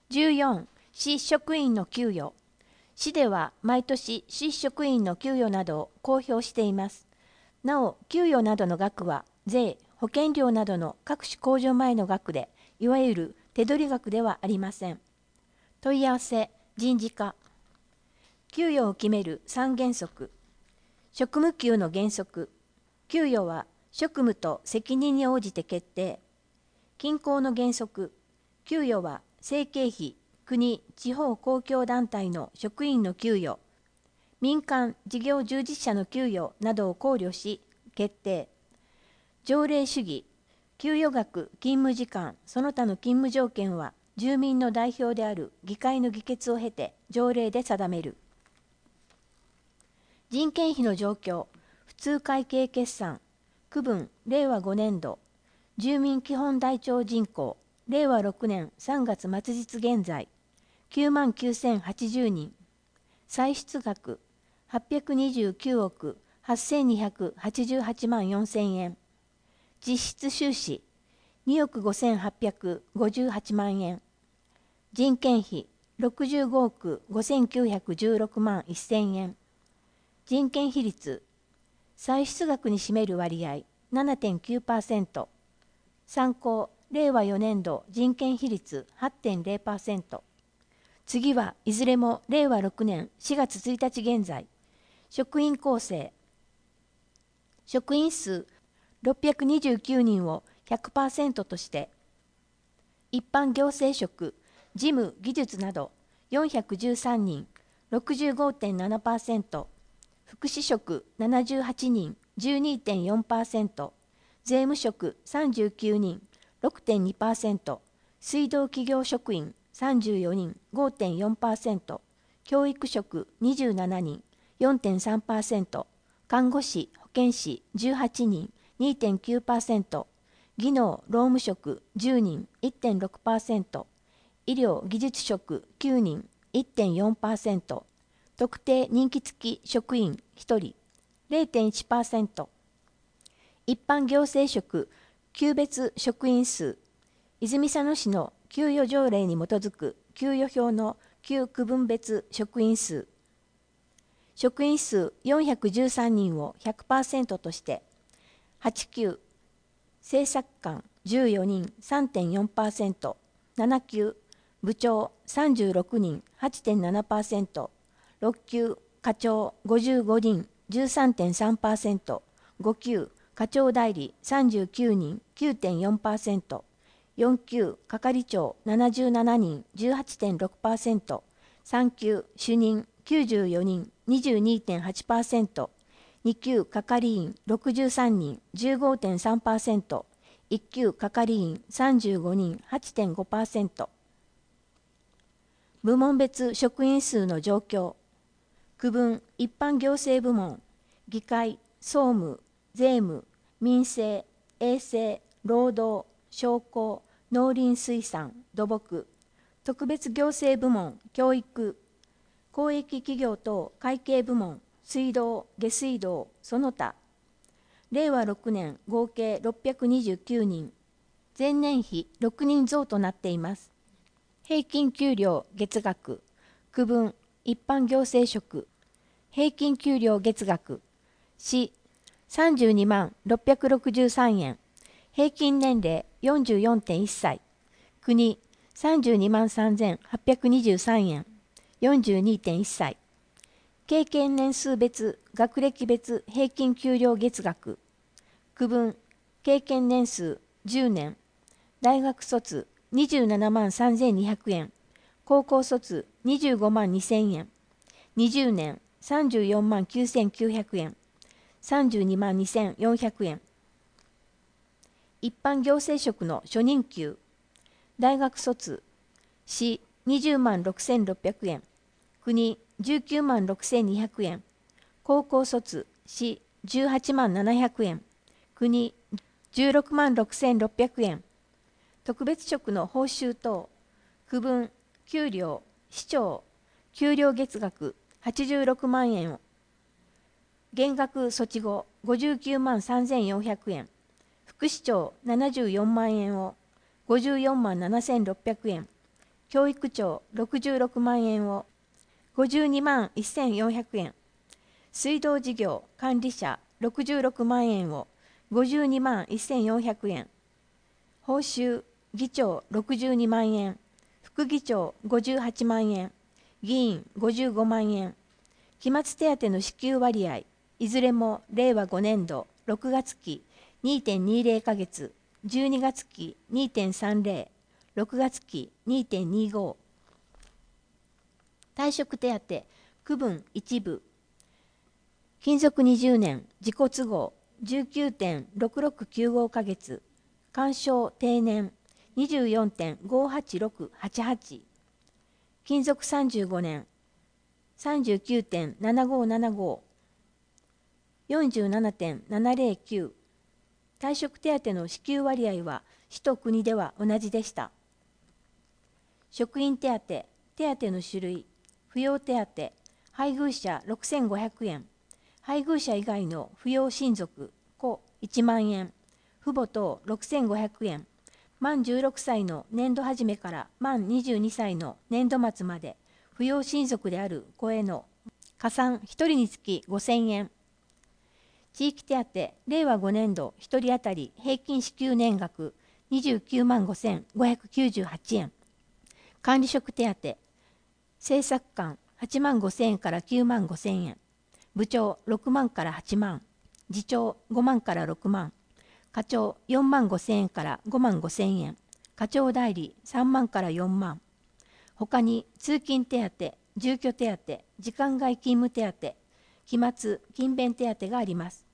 14、市職員の給与。市では毎年市職員の給与などを公表しています。なお、給与などの額は税、保険料などの各種控除前の額で、いわゆる手取り額ではありません。問い合わせ、人事課。給与を決める3原則。職務給の原則。給与は職務と責任に応じて決定。均衡の原則。給与は生計費、国・地方公共団体の職員の給与、民間事業従事者の給与などを考慮し決定。条例主義。給与額、勤務時間、その他の勤務条件は住民の代表である議会の議決を経て条例で定める。人件費の状況。普通会計決算。区分令和5年度。住民基本台帳人口。令和6年3月末日現在。99,080人。歳出額。829億8288万4000円。実質収支。2億5858万円。人件費。65億5916万1000円。人件費率。歳出額に占める割合 7.9%。参考、令和4年度人件費率 8.0%。次はいずれも令和6年4月1日現在。職員構成。職員数629人を 100% として、一般行政職、事務・技術など413人 65.7%、福祉職78人 12.4%、税務職39人 6.2%、水道企業職員34人 5.4%、教育職27人 4.3%、看護師・保健師18人 2.9%、技能・労務職10人 1.6%、医療・技術職9人 1.4%、特定任期付き職員1人 0.1%、一般行政職給別職員数、泉佐野市の給与条例に基づく給与表の給区分別職員数、職員数413人を 100% として、8級、政策官14人 3.4%、7級、部長36人 8.7%、6級、課長55人 13.3%、5級、課長代理39人 9.4%、4級、係長77人 18.6%、3級、主任94人 22.8%、2級係員63人 15.3%、1級係員35人 8.5%。部門別職員数の状況。区分一般行政部門、議会、総務、税務、民生、衛生、労働、商工、農林水産、土木。特別行政部門、教育、公益企業等会計部門、水道・下水道、その他。令和6年合計629人。前年比6人増となっています。平均給料月額。区分一般行政職。平均給料月額。市32万663円。平均年齢 44.1 歳。国32万3823円。42.1 歳。経験年数別、学歴別平均給料月額。区分、経験年数10年。大学卒27万3200円。高校卒25万2000円。20年34万9900円。32万2400円。一般行政職の初任給。大学卒、市20万6600円。国19万6200円。高校卒、市18万700円。国16万6600円。特別職の報酬等。区分、給料、市長、給料月額86万円を。減額措置後59万3400円。副市長74万円を54万7600円。 教育庁66万円を52万1400円、水道事業管理者66万円を52万1400円、報酬議長62万円、副議長58万円、議員55万円、期末手当の支給割合、いずれも令和5年度6月期 2.20 ヶ月、12月期 2.30、6月期 2.25。退職手当区分一部、勤続20年自己都合 19.6695 ヶ月、鑑賞定年 24.58688、勤続35年 39.7575、47.709。退職手当の支給割合は市と国では同じでした。職員手当、手当の種類、扶養手当、配偶者6500円、配偶者以外の扶養親族、子1万円、父母等6500円、満16歳の年度始めから満22歳の年度末まで、扶養親族である子への加算1人につき5000円。地域手当、令和5年度1人当たり平均支給年額29万5598円。管理職手当、政策官8万5000円から9万5000円。部長6万から8万。次長5万から6万。課長4万5000円から5万5000円。課長代理3万から4万。ほかに通勤手当、住居手当、時間外勤務手当、期末勤勉手当があります。